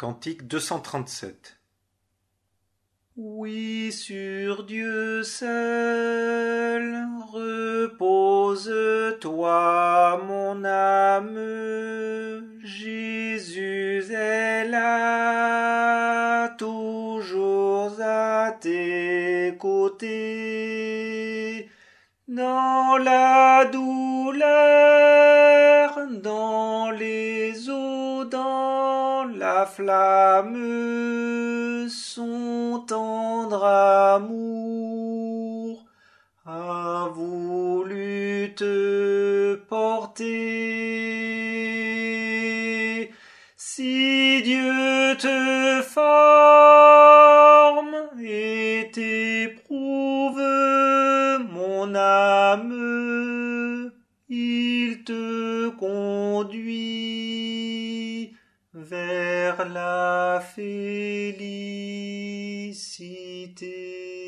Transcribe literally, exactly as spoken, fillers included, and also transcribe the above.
Cantique deux cent trente-sept. Oui, sur Dieu seul, repose-toi, mon âme. Jésus est là, toujours à tes côtés. Dans la douleur, dans les eaux, dans la flamme, son tendre amour a voulu te porter. Si Dieu te forme et t'éprouve, mon âme, il te conduit vers la félicité.